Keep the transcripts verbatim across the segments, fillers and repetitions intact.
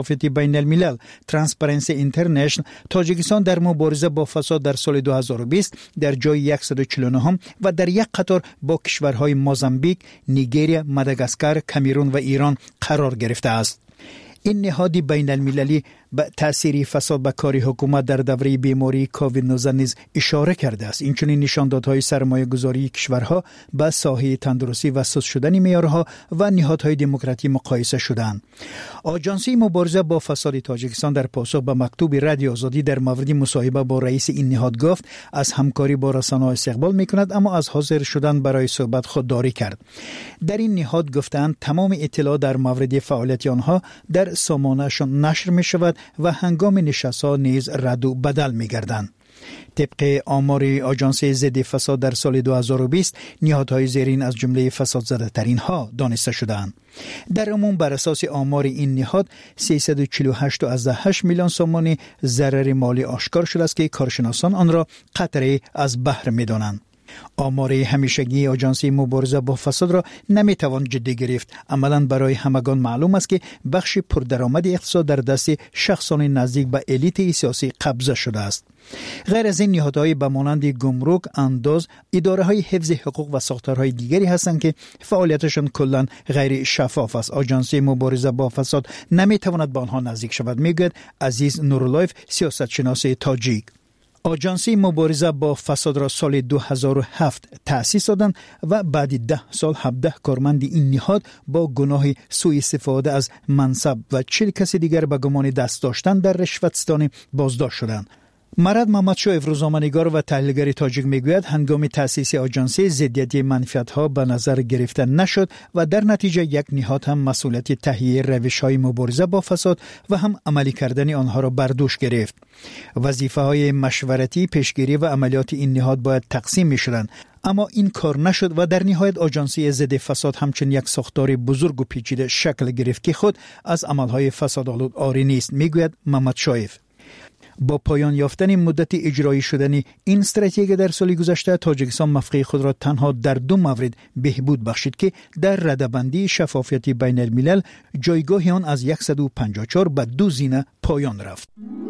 شفافیت بین الملل ترانسپرنسی اینترنشنال تاجیکستان در مبارزه با فساد در سال دو هزار و بیست در جای صد و چهل و نه و در یک قطار با کشورهای موزامبیک، نیجریه، ماداگاسکار، کامرون و ایران قرار گرفته است. این نهاد بین المللی به تأثیر فساد به کار حکومت در دوره بیماری کووید نوزده نیز اشاره کرده است. این چنین نشاندادهای سرمایه گذاری کشورها به ساحه تندرستی و سست شدن معیارها و نهادهای دموکراتی مقایسه شدند. آژانسی مبارزه با فساد تاجیکستان در پاسخ به مکتوب رادیو آزادی در مورد مصاحبه با رئیس این نهاد گفت از همکاری با رسانه‌ها استقبال می‌کند، اما از حاضر شدن برای صحبت خودداری کرد. در این نهاد گفتند تمام اطلاع در مورد فعالیت آنها در سامانه‌شان نشر می‌شود و هنگام نشست‌ها نیز رد و بدل می‌گردند. طبق آمار آژانس ضد فساد در سال دو هزار و بیست نهادهای زیرین از جمله فساد زده ترین ها دانسته شدند. در عموم بر اساس آمار این نهاد سیصد و چهل و هشت و هشت میلیون سوم ضرر مالی آشکار شده است که کارشناسان آن را قطره از بحر می‌دانند. آمار همیشگی آژانس مبارزه با فساد را نمیتوان جدی گرفت. عملاً برای همگان معلوم است که بخش پردرآمد اقتصاد در دست شخصان نزدیک به الیت سیاسی قبضه شده است. غیر از این نهادهای به مانند گمرک، انداز، اداره‌های حفظ حقوق و ساختارهای دیگری هستند که فعالیتشان کلاً غیر شفاف است. آژانس مبارزه با فساد نمیتواند به آنها نزدیک شود، میگوید عزیز نورالایف، سیاستشناس تاجیک. آژانسی مبارزه با فساد را سال دو هزار و هفت تأسیس دادند و بعد ده سال هفده کارمند این نهاد با گناه سوء استفاده از منصب و چهل کس دیگر به گمان دست داشتن در رشوت‌ستانی بازداشت شدند. مراد محمدشاه روزنامه‌نگار و تحلیلگر تاجیک میگوید هنگام تأسیس آژانس ضدیت منفعت‌ها به نظر گرفته نشد و در نتیجه یک نهاد هم مسئولیت تهیه روش‌های مبارزه با فساد و هم عملی کردن آنها را بر دوش گرفت. وظیفه‌های مشورتی، پیشگیری و عملیات این نهاد باید تقسیم می‌شدند، اما این کار نشد و در نهایت آژانسی ضد فساد همچون یک ساختار بزرگ و پیچیده شکل گرفت که خود از عمل‌های فسادآلود عاری نیست، میگوید محمد شایف. با پایان یافتن مدت اجرایی شدن این استراتژی در سال گذشته تاجیکستان موقع خود را تنها در دو مورد بهبود بخشید که در رده‌بندی شفافیت بین الملل جایگاه آن از صد و پنجاه و چهار به دو زینه پایان رفت.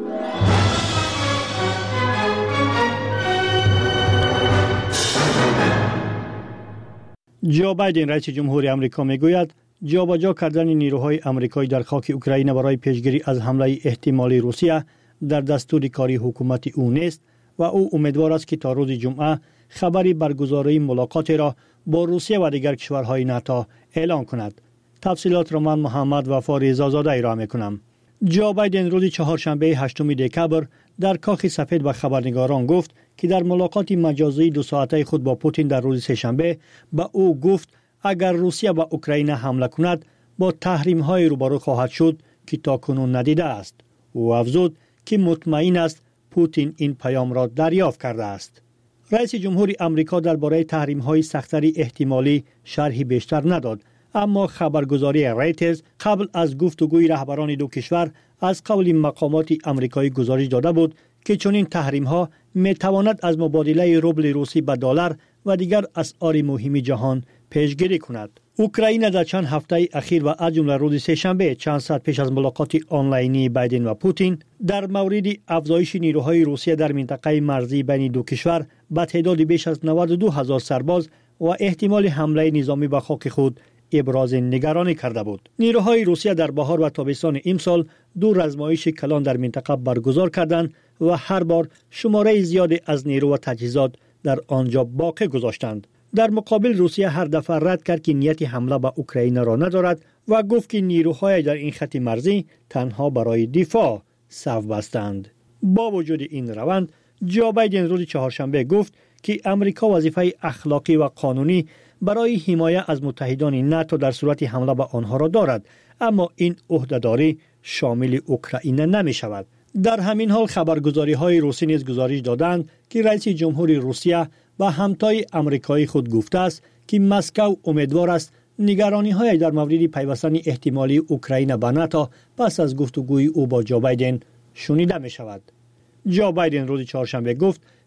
جو بایدن رئیس جمهوری آمریکا میگوید جابجا کردن نیروهای آمریکایی در خاک اوکراین برای پیشگیری از حمله احتمالی روسیه در دستور کاری حکومت او نیست و او امیدوار است که تا روز جمعه خبری برگزاری ملاقات را با روسیه و دیگر کشورهای ناتو اعلان کند. تفصیلات را من محمد وفا رضازاده ارائه می‌کنم. جو بایدن روز چهارشنبه هشتم دکبر در کاخ سفید به خبرنگاران گفت که در ملاقات مجازی دو ساعته خود با پوتین در روز سه‌شنبه به او گفت اگر روسیه به اوکراین حمله کند با تحریم‌های روبرو خواهد شد که تاکنون ندیده است. او افزود که مطمئن است پوتین این پیام را دریافت کرده است. رئیس جمهوری آمریکا درباره تحریم‌های سخت‌تری احتمالی شرحی بیشتر نداد، اما خبرگزاری رایترز قبل از گفتگوی رهبران دو کشور از قول مقامات آمریکایی گزارش داده بود که چنین تحریم‌ها می‌تواند از مبادله روبل روسی به دلار و دیگر اسعار مهم جهان پیشگیری کند. اوکراین در چند هفته اخیر و از جمله روز سه‌شنبه چند ساعت پیش از ملاقات آنلاینی بایدن و پوتین در مورد افزایش نیروهای روسیه در منطقه مرزی بین دو کشور به تعداد بیش از نود و دو هزار سرباز و احتمال حمله نظامی به خاک خود ابراز نگرانی کرده بود. نیروهای روسیه در بهار و تابستان امسال دو آزمایش کلان در منطقه برگزار کردند و هر بار شماره زیادی از نیرو و تجهیزات در آنجا باقی گذاشتند. در مقابل روسیه هر دفعه رد کرد که نیت حمله به اوکراین را ندارد و گفت که نیروهای در این خط مرزی تنها برای دفاع صف بستند. با وجود این روند، جو بایدن روز چهارشنبه گفت که امریکا وظیفه اخلاقی و قانونی برای حمایت از متحدان ناتو در صورت حمله به آنها را دارد، اما این عهدهداری شامل اوکراین نمی شود. در همین حال خبرگزاری‌های روسی نیز گزارش دادند که رئیس جمهوری روسیه با همتای آمریکایی خود گفته است که مسکو امیدوار است نگرانی‌های در مورد پیوستن احتمالی اوکراین به ناتو پس از گفتگوی او با جو بایدن شنیده می شود. جو بایدن روز چهارشنبه گفت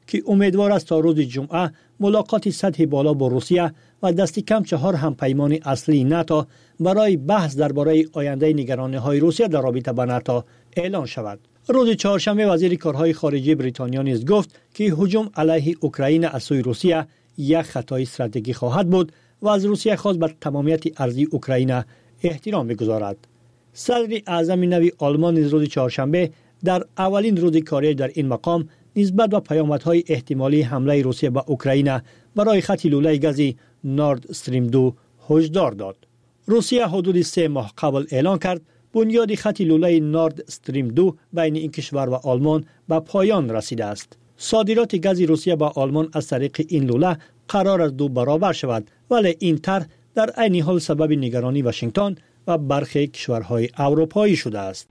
که امیدوار است تا روز جمعه ملاقات سطح بالا با روسیه و دست کم چهار همپیمان اصلی ناتو برای بحث درباره آینده نگرانی‌های روسیه در رابطه با ناتو اعلان شود. روز چهارشنبه وزیر کارهای خارجه بریتانیا نیز گفت که هجوم علیه اوکراین از سوی روسیه یک خطای استراتژیکی خواهد بود و از روسیه خواست به تمامیت ارضی اوکراین احترام بگذارد. صدر اعظم نوی آلمان نیز روز چهارشنبه در اولین روز کاری در این مقام نسبت به پیامدهای احتمالی حمله روسیه به اوکراین برای خط لوله گازی نورد استریم دو هشدار داد. روسیه حدود سه ماه قبل اعلان کرد بنیاد خط لوله نورد استریم دو بین این کشور و آلمان به پایان رسیده است. صادرات گاز روسیه به آلمان از طریق این لوله قرار است دو برابر شود، ولی این طرح در عین حال سبب نگرانی واشنگتن و برخی کشورهای اروپایی شده است.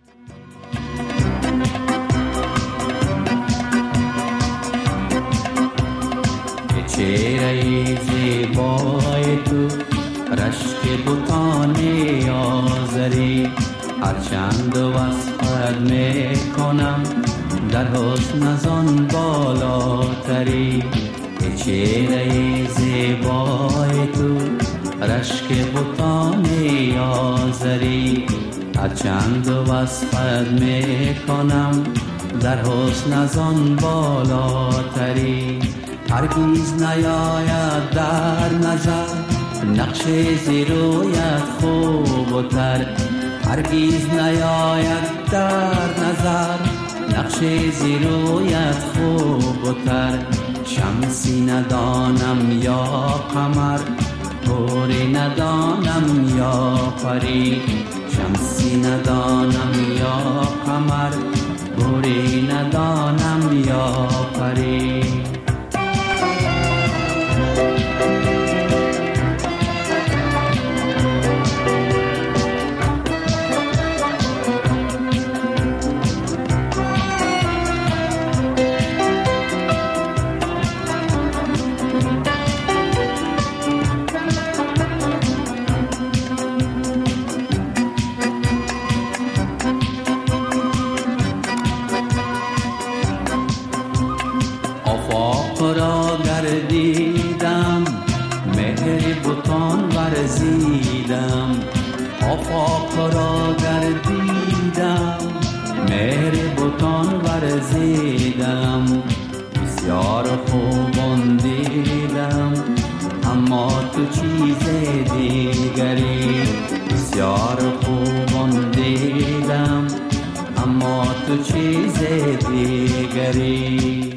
چهره زیبای تو رشک بوتانی آزری هرچند وصفت میکنم در حسن از آن بالاتری. چهره زیبای تو رشک بوتانی آزری هرچند وصفت میکنم در حسن از آن بالاتری. هرگیز نیاید در نظر نقش زیرویت خوب و تر. هرگیز نیاید در نظر نقش زیرویت خوب و تر. شمسی ندانم یا قمر گوری ندانم یا پری. شمسی ندانم یا قمر گوری ندانم یا پری. آفاق را گردیدم مهر بتان ورزیدم. بسیار خوبان دیدم اما تو چیز دیگری. بسیار خوبان دیدم اما تو چیز دیگری.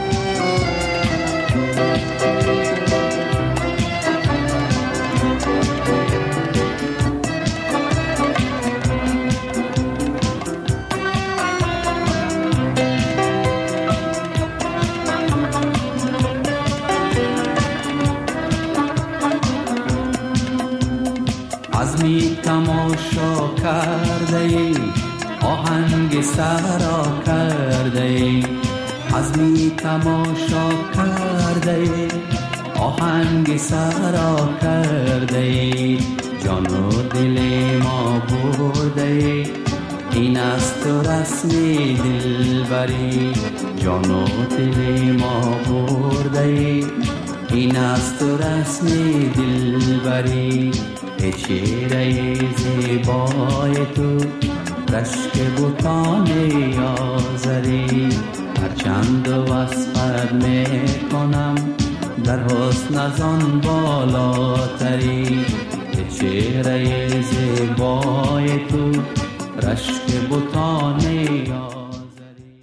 عزمی تماشا کرده ای آهنگ سرا کرده ای. عزمی تماشا کرده ای آهنگ سرا کرده ای. جان و دل ما برده ای این است تو رسمی دلبری. جان و دل ما برده ای این است تو رسمی دلبری. چهره زیبای تو رشک بوتانی آزری هرچند وصفت میکنم در حسن از آن بالاتری. چهره زیبای تو رشک بوتانی آزری.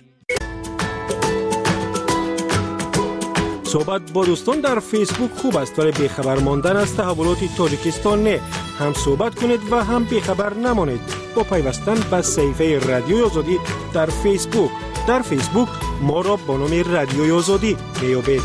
صحبت با دوستان در فیسبوک خوب است ولی بیخبر ماندن از تحولات تاجیکستان نه. هم صحبت کنید و هم بیخبر نمانید با پیوستن به صفحه رادیوی آزادی در فیسبوک. در فیسبوک ما را با نام رادیوی آزادی میابید.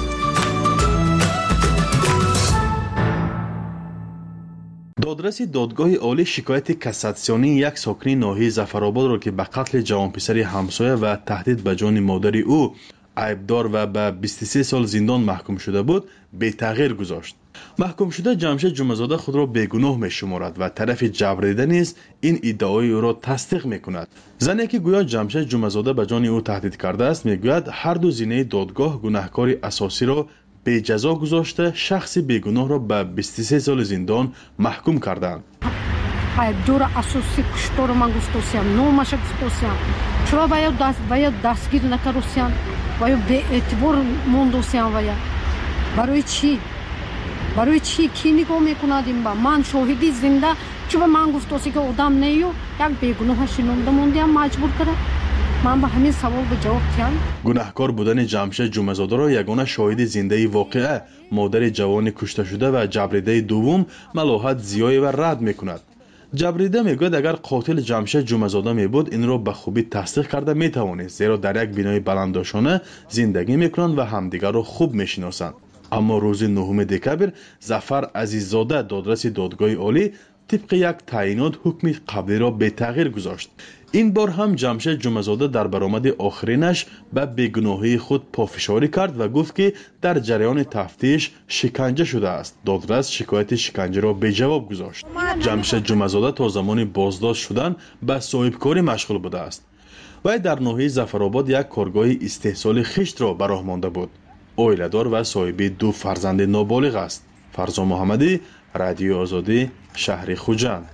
دادرس دادگاه عالی شکایت کاساسیونی یک ساکن ناحیه ظفرآباد را که به قتل جوان پسر همسایه و تهدید به جان مادر او عیبدار و به بیست و سه سال زندان محکوم شده بود به تغییر گذاشت. محکوم شده جمشید جمعه‌زاده خود را بیگناه می‌شمارد و طرف جبریده نیز این ادعای او را تصدیق می‌کند. زنی که گویا جمشید جمعه‌زاده به جان او تهدید کرده است میگوید هر دو زینه دادگاه گناهکار اساسی را به جزا گذاشته شخص بیگناه را به بیست و سه سال زندان محکوم کردند. ایبدور اساسی کشتار من گفتوسیان نومش گفتوسیان چرا باید دست باید دستگیر نکردوسیان باید به اعتبار موندوسیان باید برای چی برای چی کی نگاه میکندیم با من شاهدی زنده چرا من گفتوسی که آدم نیو یک بیگناه شنونده موندیم مجبور کرد من به همین سوال به جواب دادم. گناهکار بودن جمشید جمعه‌زاده را یگانه شاهد زنده واقعه مادر جوان کشته شده و جبریده دوم ملاحت زیای و رد میکند. جبریده میگوید اگر قاتل جمشید جمعه‌زاده می بود این را به خوبی تصدیق کرده میتوانست زیرا در یک بنای بلنداشانه زندگی میکنند و همدیگر را خوب میشناسند. اما روز نهم دکبر ظفر عزیززاده دادرس دادگاه عالی طبق یک تعیینات حکم قبلی را به تغییر گذاشت. این بار هم جمشید جمعه‌زاده در برآمد آخرینش به بیگناهی خود پافشاری کرد و گفت که در جریان تفتیش شکنجه شده است. دادرس شکایت شکنجه را به جواب گذاشت. جمشید جمعه‌زاده تا زمان بازداشت شدن به صاحبکاری مشغول بوده است. وی در ناحیه ظفرآباد یک کارگاه استحصال خشت را به راه مانده بود. عائله‌دار و صاحب دو فرزند نابالغ است. فرزا محمدی، رادیو آزادی، شهر خوجند.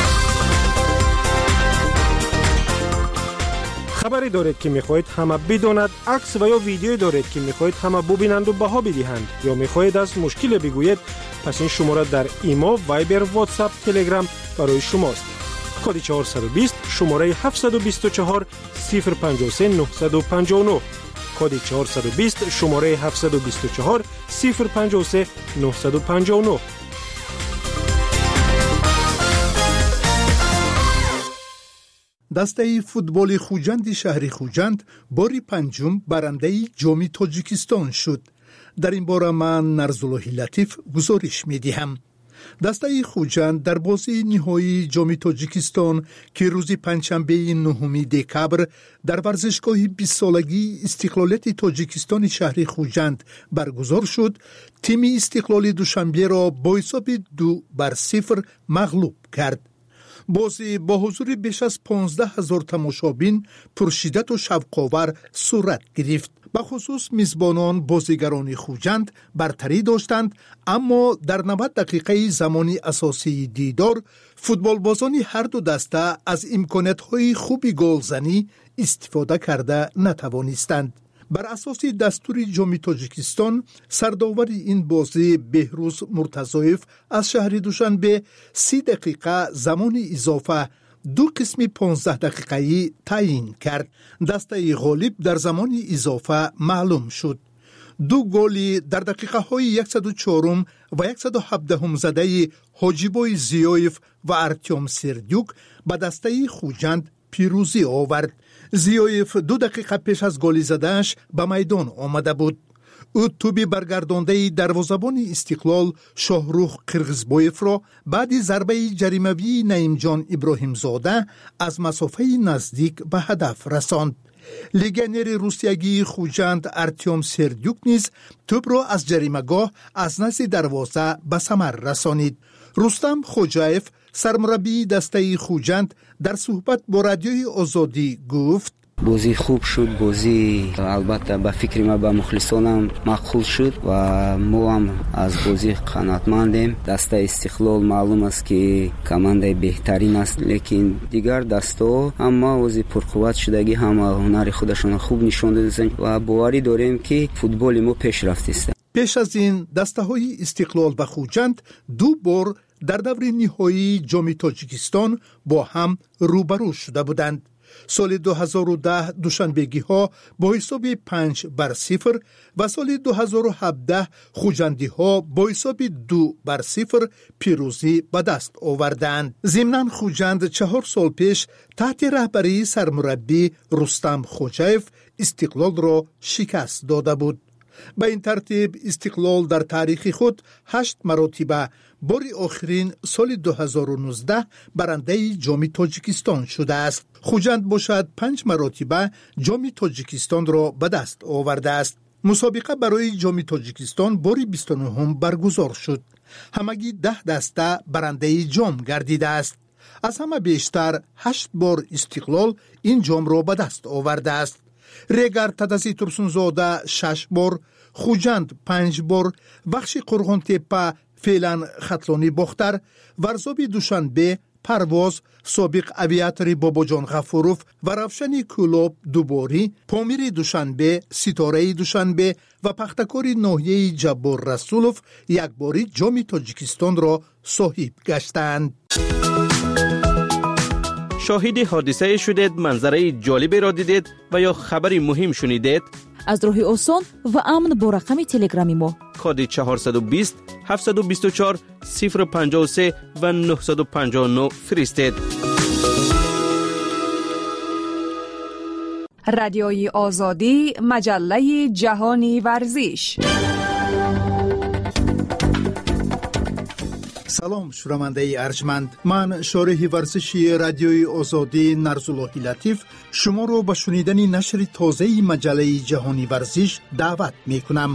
خبری دارید که میخواهید همه بداند، عکس و یا ویدیویی دارید که میخواهید همه ببینند و بها بدهند یا میخواهید از مشکل بگویید، پس این شماره در ایما، وایبر، واتساپ، تلگرام برای شماست. کد چهارصد و بیست شماره هفتصد و بیست و چهار صفر پنجاه و سه نهصد و پنجاه و نه کد چهارصد و بیست شماره هفتصد و بیست و چهار صفر پنجاه و سه نهصد و پنجاه و نه. دسته فوتبال خوجند شهر خوجند باری پنجم برنده جام تاجیکستان شد. در این باره من نرزالله لطیف گزارش می دهم. دسته خوجند در بازی نهایی جام تاجیکستان که روز پنجشنبه نهم دکبر در ورزشگاه بیست سالگی استقلالیت تاجیکستان شهر خوجند برگزار شد، تیم استقلال دوشنبه را با حساب دو بر صفر مغلوب کرد. بازی با حضور بیش از پانزده هزار تماشابین پرشدت و شوق‌آور صورت گرفت. به خصوص میزبانان بازیگران خوجند برتری داشتند، اما در نود دقیقه زمانی اساسی دیدار فوتبال بازان هر دو دسته از امکانات‌های خوبی گلزنی استفاده کرده نتوانستند. بر اساس دستور جام تاجیکستان سرداور این بازی بهروز مرتضایف از شهر دوشنبه سی دقیقه زمان اضافه دو قسم پانزده دقیقه‌ای تعیین کرد. دسته غالب در زمان اضافه معلوم شد. دو گلی در دقیقه های صد و چهار و صد و هفده زده حاجیبای زیایف و ارتیوم سردیوک به دسته خوجند پیروزی آورد. زیایف دو دقیقه پیش از گل زدنش به میدان آمده بود. او توبی برگردانده دروازه‌بان استقلال شاهروخ قرغزبایف را بعد ضربه جریمه‌ای نعیم جان ابراهیم زاده از مسافه نزدیک به هدف رساند. لگنر روسیگی خوجند ارتیوم سردیوک نیز توپ را از جریمه‌گاه از نزد دروازه به ثمر رسانید. رستم خوجایف سرمربی دسته خوجند در صحبت با رادیوی آزادی گفت: بازی خوب شد، بازی البته به فکر ما به مخلصانم مقبول شد و ما هم از بازی قناعتمندیم. دسته استقلال معلوم است که کمانده بهترین است، لیکن دیگر دسته اما بازی پرقوت شدگی هم هنر خودشون خوب نشون دادن و باوری داریم که فوتبال ما پیشرفت است. پیش از این دسته های استقلال و خوجند دو بار در دور نهایی جام تاجیکستان با هم روبرو شده بودند. سال دو هزار و ده دوشنبگی ها با حساب پنج بر صفر و سال دو هزار و هفده خوجندی ها با حساب دو بر صفر پیروزی به دست آوردند. ضمناً خوجند چهار سال پیش تحت رهبری سرمربی رستم خوجایف استقلال را شکست داده بود. به این ترتیب استقلال در تاریخ خود هشت مرتبه باری آخرین سال دو هزار و نوزده برنده جام تاجیکستان شده است. خوجند باشد پنج مرتبه جام تاجیکستان را به دست آورده است. مسابقه برای جام تاجیکستان باری بیست و نه برگزار شد. همگی ده دسته برنده جام گردیده است. از همه بیشتر هشت بار استقلال این جام را به دست آورده است. ریگر تدسی ترسونزاده شش بار، خوجند پنج بار، بخش قرغان تپه فعلا خطلانی باختر، ورزابی دوشنبه، پرواز، سابق اویاتری باباجان غفوروف و روشنی کلوب دوباری، پامیر دوشنبه، ستاره دوشنبه و پختکاری ناحیه جبار رسولوف یک باری جام تاجیکستان را صاحب گشتند. شاهد حادثه شدید، منظره جالبی را دیدید و یا خبری مهم شنیدید؟ از راه آسان و امن با رقم تلگرامی ما کد چهارصد و بیست هفتصد و بیست و چهار صفر پنجاه و سه و نهصد و پنجاه و نه فرستید. رادیوی آزادی، مجله جهانی ورزش. سلام شنونده ارجمند، من شارح ورزشی رادیوی آزادی نرزاللهی لطیف شما رو به شنیدن نشر تازه مجله جهانی ورزش دعوت می کنم.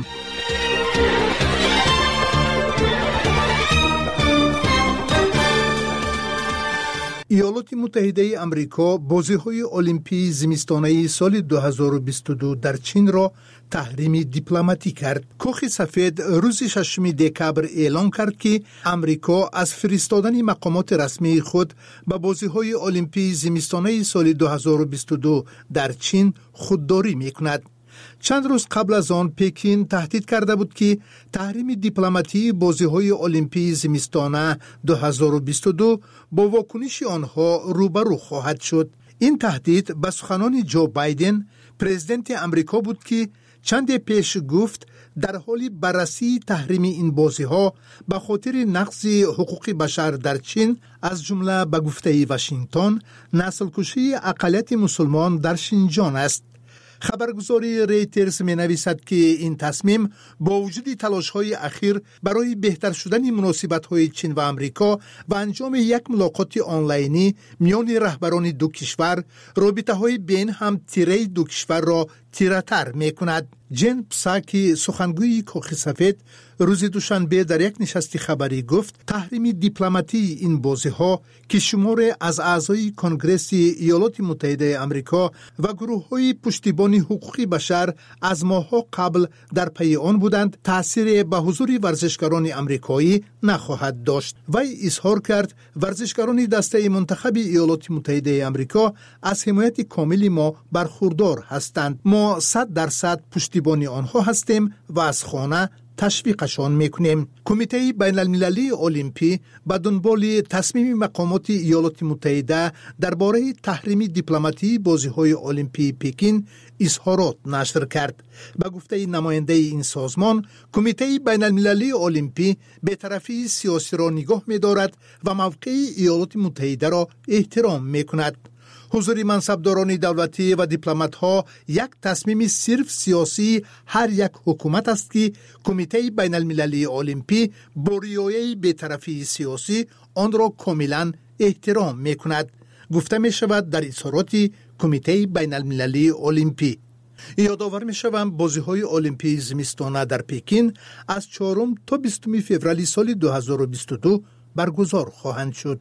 ایالات متحده آمریکا بازی‌های المپی زمستانه سال دو هزار و بیست و دو در چین را تحریم دیپلماتی کرد. کاخ سفید روز ششم دکبر اعلام کرد که آمریکا از فرستادن مقامات رسمی خود به بازی‌های المپی زمستانه سال دو هزار و بیست و دو در چین خودداری می‌کند. چند روز قبل از آن پکین تهدید کرده بود که تحریم دیپلماتی بازی‌های المپی زمستانه دو هزار و بیست و دو با واکنش آنها روبرو خواهد شد. این تهدید به سخنان جو بایدن پرزیدنت آمریکا بود که چند پیش گفت در حال بررسی تحریم این بازی‌ها به خاطر نقض حقوق بشر در چین، از جمله به گفته واشنگتن نسل‌کشی اقلیت مسلمان در شینجان است. خبرگزاری ریترز می نویسد که این تصمیم با وجود تلاش‌های اخیر برای بهتر شدن مناسبت‌های چین و آمریکا و انجام یک ملاقات آنلاینی میان رهبران دو کشور، رابطه‌های بین هم تیره دو کشور را تیره‌تر می‌کند. جن پساکی سخنگوی کاخ سفید روز دوشنبه در یک نشست خبری گفت تحریم دیپلماتی این بازی‌ها که شمار از اعضای کنگره ایالات متحده آمریکا و گروه‌های پشتیبان حقوق بشر از ماه‌ها قبل در پی آن بودند تأثیر به حضور ورزشکاران آمریکایی نخواهد داشت. وی اظهار کرد ورزشکاران دسته منتخب ایالات متحده آمریکا از حمایت کامل ما برخوردار هستند. ما صد درصد پشتیبان آنها هستیم و از خانه تشویقشان میکنیم. کمیته بین المللی المپی به دنبال تصمیم مقامات ایالات متحده درباره تحریم دیپلماتی بازی‌های المپی پکین اظهارات نشر کرد. به گفته نماینده این سازمان، کمیته بین المللی المپی به طرفی سیاسی را نگاه می‌دارد و موقع ایالات متحده را احترام می‌کند. حضور منصبداران دولتی و دیپلمات‌ها یک تصمیم صرف سیاسی هر یک حکومت است که کمیته بین المللی المپی با رعایت بی‌طرفی سیاسی آن را کاملا احترام می‌کند، گفته می‌شود در اظهارات کمیته بین المللی المپی. یادآور می‌شوم بازی‌های المپی زمستانه در پکین از چهارم تا بیستم فوریه سال دو هزار و بیست و دو برگزار خواهند شد.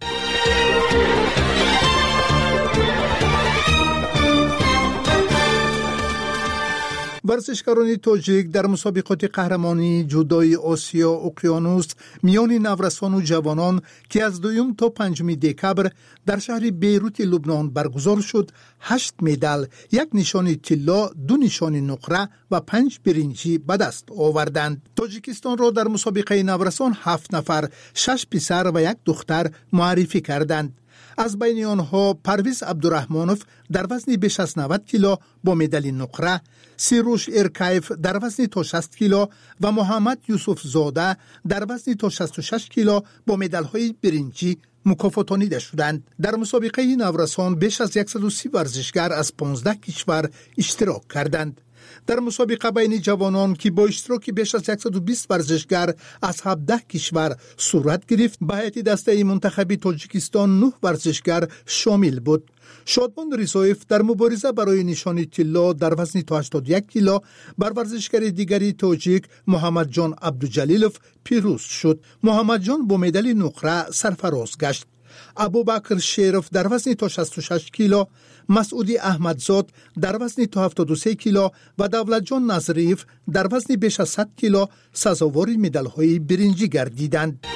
ورزشکاران تاجیک در مسابقات قهرمانی جودوی آسیا اقیانوس میان نورسان و جوانان که از دوم تا پنجم دکبر در شهر بیروت لبنان برگزار شد، هشت مدال، یک نشان طلا، دو نشان نقره و پنج برنجی به دست آوردند. تاجیکستان را در مسابقه نورسان هفت نفر، شش پسر و یک دختر معرفی کردند. از بین آنها پرویز عبدالرحمانوف در وزن بیش از نود کیلو با مدال نقره، سیروش ارکایف در وزن تا شصت کیلو و محمد یوسف زاده در وزن تا شصت و شش کیلو با مدال‌های برنجی مکافاتانیده شدند. در مسابقه نورسان بیش از صد و سی ورزشگر از پانزده کشور اشتراک کردند. در مسابقه بین جوانان که با اشتراک بیش از صد و بیست ورزشگر از هفده کشور صورت گرفت، به هیئت دسته منتخبی تاجیکستان نه ورزشگر شامل بود. شادمان رضایف در مبارزه برای نشان طلا در وزن تا هشتاد و یک کیلو بر ورزشگر دیگری تاجیک محمد جان عبدالجلیلوف پیروز شد. محمد جان با مدال نقره سرفراز گشت. ابوبکر شیرف در وزن تا شصت و شش کیلو، مسعودی احمدزاد در وزن تا هفتاد و سه کیلو و دولت جان نظریف در وزن بیش از صد کیلو سزاوار مدال های برنجی گردیدند.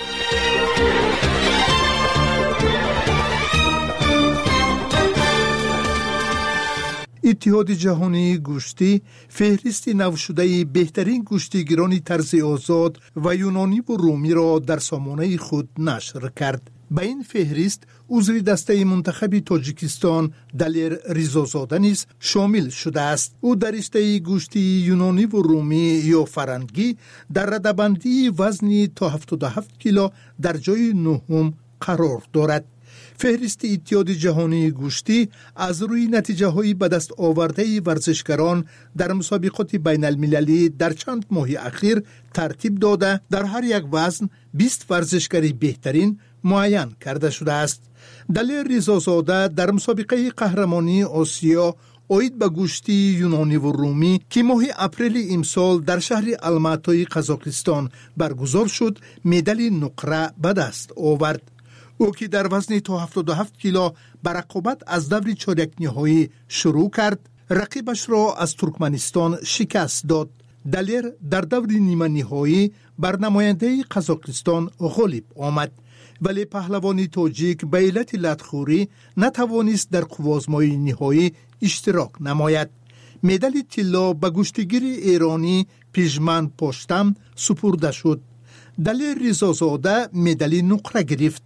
اتحاد جهانی گوشتی فهرست نو شده بهترین گوشتگیران طرز آزاد و یونانی و رومی را در سامانه خود نشر کرد. به این فهرست عضو دسته منتخب تاجیکستان دلیر ریزازاده نیز شامل شده است. او در رشته گوشتی یونانی و رومی یا فرنگی در ردبندی وزنی تا هفتاد و هفت کیلو در جای نهم قرار دارد. فهرست اتحاد جهانی گوشتی از روی نتیجه های به دست آورده ورزشکاران در مسابقات بین المللی در چند ماه اخیر ترتیب داده در هر یک وزن بیست ورزشکاری بهترین معین کرده شده است. دلیر رضازاده در مسابقه قهرمانی آسیا عاید به گوشتی یونانی و رومی که ماه اپریل امسال در شهر الماتای قزاقستان برگزار شد مدال نقره به دست آورد. او که در وزن تا هفتاد و هفت کیلو به رقابت از دور چهارک نهایی شروع کرد، رقیبش را از ترکمنستان شکست داد. دلیر در دور نیمه نهایی بر نماینده قزاقستان غالب آمد، ولی پهلوانی تاجیک به علت لطخوری نتوانست در قوازمای نهایی اشتراک نماید. مدال طلا به گوشتگیر ایرانی پیژمن پشتم سپرده شد. دلیر رضازاده مدال نقره گرفت.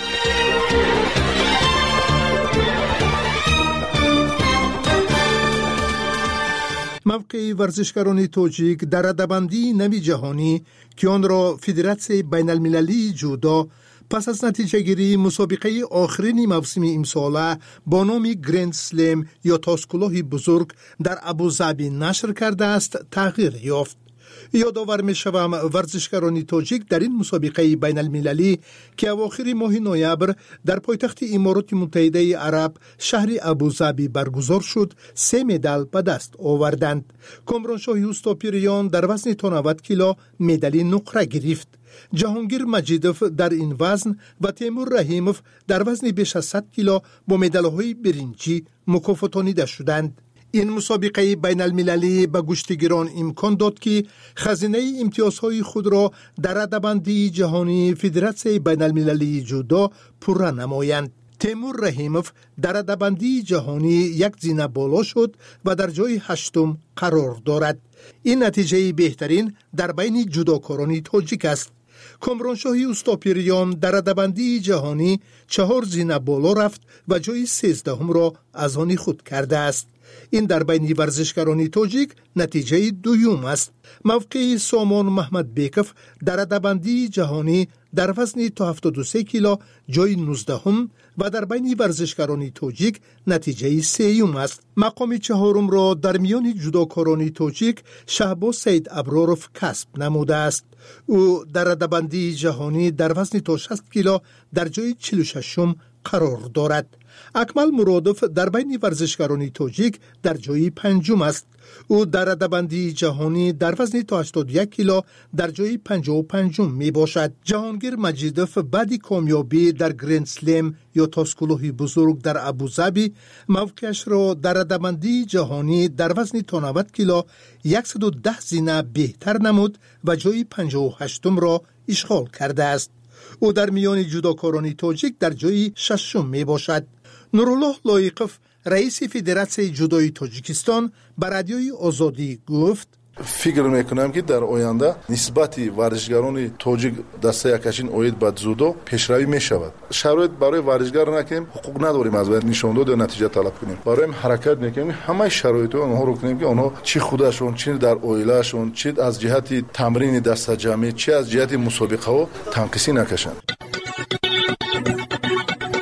موقع ورزشکاران تاجیک در ردبندی نوی جهانی که آن را فدراسیون بین المللی جودو پس از نتیجه گیری مسابقه آخرین موسم امساله با نام گرند سلم یا تاسکلاه بزرگ در ابوظبی نشر کرده است تغییر یافت. یادآور می شوم ورزشکاران تاجیک در این مسابقه بین المللی که اواخر ماه نوامبر در پایتخت امارات متحده عرب شهر ابوظبی برگزار شد سه مدال به دست آوردند. کامرانشاه اوستاپیریان در وزن تا نود کیلو مدال نقره گرفت. جهانگیر مجیدوف در این وزن و تیمور رحیموف در وزن بیش از صد کیلو با مدال‌های برنجی مکافاتانیده شدند. این مسابقه بین المللی به گوشتگیران امکان داد که خزینه امتیازهای خود را در ردبندی جهانی فدراسیون بین المللی جودو پره نمایند. تیمور رحیموف در ردبندی جهانی یک زینه بالا شد و در جای هشتم قرار دارد. این نتیجه بهترین در بین جودوکاران تاجیک است. کامرانشاه اوستاپیریان در ردبندی جهانی چهار زینه بالا رفت و جای سیزدهم را از آن خود کرده است. این در بین ورزشکاران تاجیک نتیجه دوم است. موقع سامان محمد بیکف در ردبندی جهانی در وزن تا هفتاد و سه کیلو جای نوزدهم و در بین ورزشکاران تاجیک نتیجه سیوم است. مقام چهارم را در میان جودوکاران تاجیک شهباز سید ابراروف کسب نموده است. او در ردبندی جهانی در وزن تا شصت کیلو در جای چهل و ششم قرار دارد. اکمل مرادوف در بین ورزشکاران تاجیک در جای پنجم است. او در ردبندی جهانی در وزن تا هشتاد و یک کیلو در جای پنجاه و پنجم می باشد. جهانگیر مجیدوف بعد کامیابی در گرند سلم یا تاسکلاه بزرگ در ابوظبی موقعش را در ردبندی جهانی در وزن تا نود کیلو صد و ده زینه بهتر نمود و جای پنجاه و هشتم را اشغال کرده است. او در میان جودوکاران تاجیک در جای ششم می باشد. نورالله لایقوف رئیس فدراسیون جودوی تاجیکستان به رادیوی آزادی گفت: فکر میکنم که در آینده نسبت ورزشکاران تاجیک دسته یکشین اوید به جودو پیشروی میشود. شرایط برای ورزشکار نکنیم، حقوق نداریم از باید نشان داد یا نتیجه طلب کنیم. برای حرکت میکنیم همه شرایط اونها رو کنیم که اونها چی خودشون، چی در اویلاشون، چی از جهت تمرین دسته جمعی، چی از جهت مسابقه ها تنقیسی نکشند.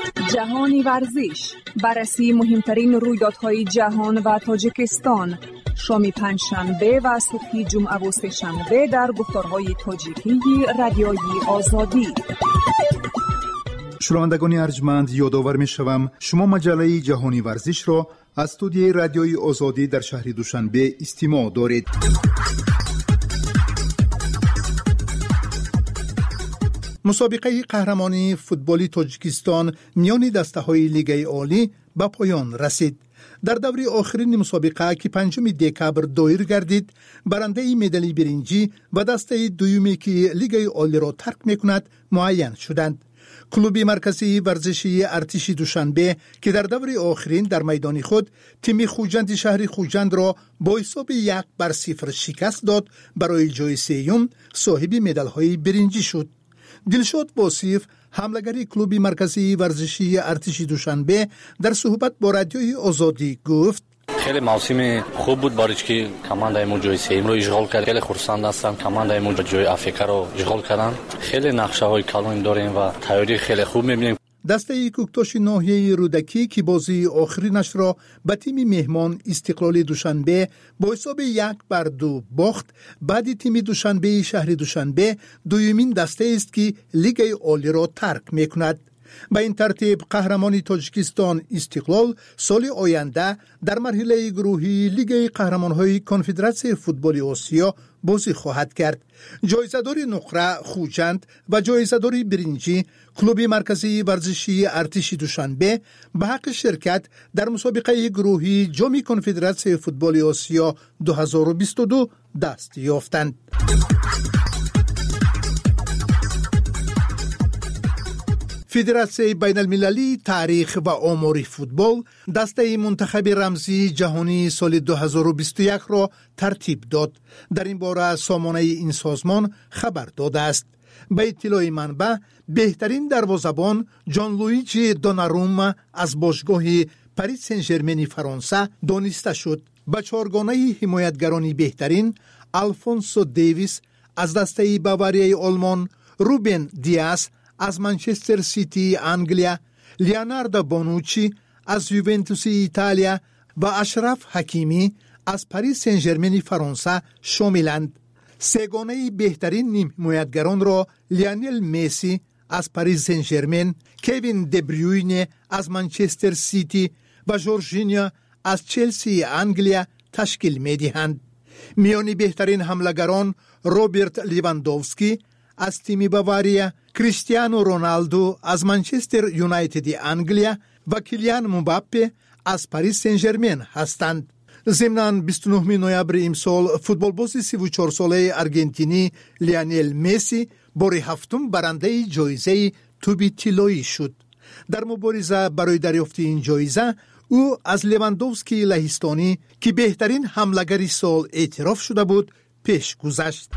جهانی ورزش، بررسی مهمترین رویدادهای جهان و تاجیکستان، شام پنجشنبه و صبح جمعه و سه‌شنبه در گفتارهای تاجیکی رادیوی آزادی. شنوندگان ارجمند، یادآور می‌شوم شما مجله جهانی ورزش را از استودیوی رادیوی آزادی در شهر دوشنبه استماع دارید. مسابقه قهرمانی فوتبالی تاجیکستان میان دسته‌های لیگ عالی به پایان رسید. در دور آخرین مسابقه که پنجم دکبر دایر گردید، برنده مدال برنجی و دسته دومی که لیگ عالی را ترک می‌کند معین شدند. کلوب مرکزی ورزشی ارتش دوشنبه که در دور آخرین در میدان خود تیم خوجند شهر خوجند را با حساب یک بر صفر شکست داد، برای جای سوم صاحب مدال‌های برنجی شد. دلشاد واصف، حملگر کلوب مرکزی ورزشی ارتش دوشنبه، در صحبت با رادیوی آزادی گفت: خیلی موسم خوب بود برای که کماندای ما جای سوم رو اشغال کرد. خیلی خرسند هستم کماندای ما جای افریقا رو اشغال کردن. خیلی نقشه‌های کلان داریم و تیاری خیلی خوب می‌بینیم. دسته کوکتاش ناحیه رودکی که بازی آخرینش را به تیم مهمان استقلال دوشنبه با حساب یک بر دو باخت، بعد تیم دوشنبه شهر دوشنبه دومین دسته است که لیگ عالی را ترک می‌کند. به این ترتیب قهرمانی تاجیکستان استقلال سال آینده در مرحله گروهی لیگ قهرمان‌های کنفدراسیون فوتبال آسیا بازی خواهد کرد. جایزه‌دار نقره خوجند و جایزه‌دار برنجی کلوب مرکزی ورزشی ارتش دوشنبه به حق شرکت در مسابقه گروهی جام کنفدراسیون فوتبال آسیا دو هزار و بیست و دو دست یافتند. فدراسیون بین المللی تاریخ و آمار فوتبال دسته منتخب رمزی جهانی سال دو هزار و بیست و یک را ترتیب داد. در این باره سامانه این سازمان خبر داده است. به اطلاع منبع، بهترین دروازه‌بان جان لویجی دوناروما از باشگاه پاریس سن ژرمن فرانسه دانسته شد. به چهارگانه حمایتگران بهترین آلفونسو دیویس از دسته باواریای آلمان، روبن دیاس از منچستر سیتی انگلیا، لیوناردو بونوچی از یوونتوس ایتالیا و اشرف حکیمی از پاریس سن ژرمن فرانسه شاملند. سگانه بهترین نیم حمایتگران را لیونل مسی از پاریس سن ژرمن، کوین دبریوینه از منچستر سیتی و جورجینیو از چلسی انگلیا تشکیل می‌دهند. میان بهترین حمله‌گران روبرت لیواندوفسکی از تیم باواریا، کریستیانو رونالدو از منچستر یونایتد انگلیا و کیلیان مباپه از پاریس سن ژرمن هستند. ضمناً بیست و نه نوامبر امسال فوتبالباز سی و چهار ساله ارژنتینی لیونل مسی بار هفتم برنده جایزه توپ طلایی شد. در مبارزه برای دریافت این جایزه او از لیواندوفسکی لهستانی که بهترین حمله‌گر سال اعتراف شده بود پیش گذشت.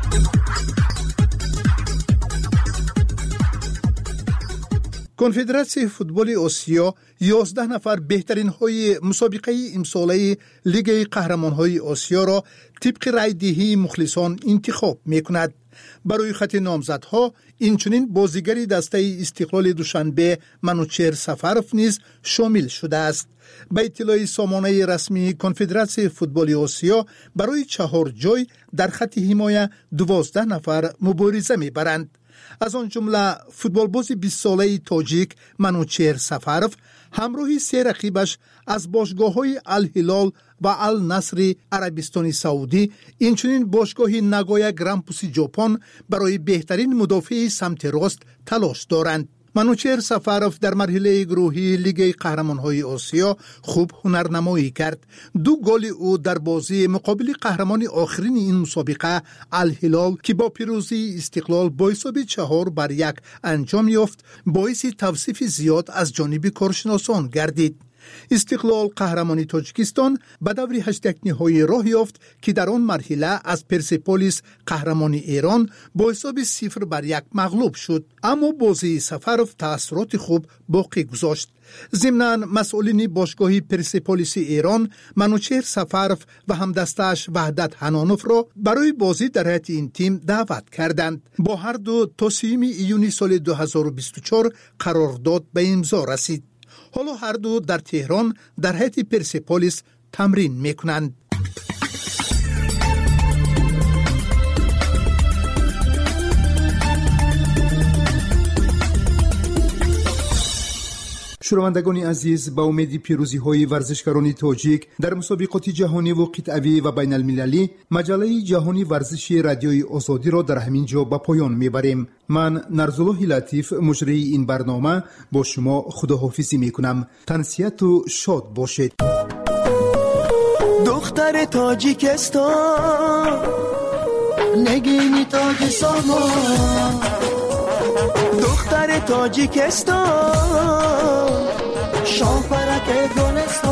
کنفدراسیون فوتبال آسیا یازده نفر بهترین های مسابقه امساله لیگ قهرمان های آسیا را طبق رای دهی مخلصان انتخاب می کند. برای خط نامزدها اینچنین بازیگری دسته استقلال دوشنبه منوچهر سفرف نیز شامل شده است. به اطلاع سامانه رسمی کنفدراسیون فوتبال آسیا برای چهار جای در خط حمایت دوازده نفر مبارزه می برند. از آن جمله فوتبالباز بیست ساله تاجیک منوچهر سفرف همراه سه رقیبش از باشگاه‌های الهلال و النصر عربستان سعودی، اینچنین باشگاه ناگویا گرامپوس ژاپن برای بهترین مدافع سمت راست تلاش دارند. منوچهر سفرف در مرحله گروهی لیگ قهرمان‌های آسیا خوب هنرنمایی کرد. دو گل او در بازی مقابل قهرمان آخرین این مسابقه الهلال که با پیروزی استقلال با حساب چهار بر یک انجام یافت باعث توصیف زیاد از جانب کارشناسان گردید. استقلال قهرمانی تاجیکستان به دور هشت نهایی راه یافت که در آن مرحله از پرسپولیس قهرمان ایران با حساب صفر بر یک مغلوب شد، اما بازی سفرف تأثیرات خوب باقی گذاشت. ضمناً مسئولین باشگاه پرسپولیس ایران منوچهر سفرف و همدستش وحدت حنانوف را برای بازی در هیئت این تیم دعوت کردند. با هر دو تا سیوم ایونی سال دو هزار و بیست و چهار قرارداد به امضا رسید. حالا هر دو در تهران در هیئت پرسپولیس تمرین میکنند. شنوندگان عزیز، با امید پیروزی های ورزشکاران تاجیک در مسابقات جهانی و قطعی و بین المللی، مجله جهانی ورزشی رادیوی آزادی را در همین جا به پایان میبریم. من نرزالله لطیف مجری این برنامه با شما خداحافظی میکنم. تنسیت و شاد باشید. دختر تاجیکستان نگینی تاج سامان، دختر تاجیکستان شاه پرک گلستان.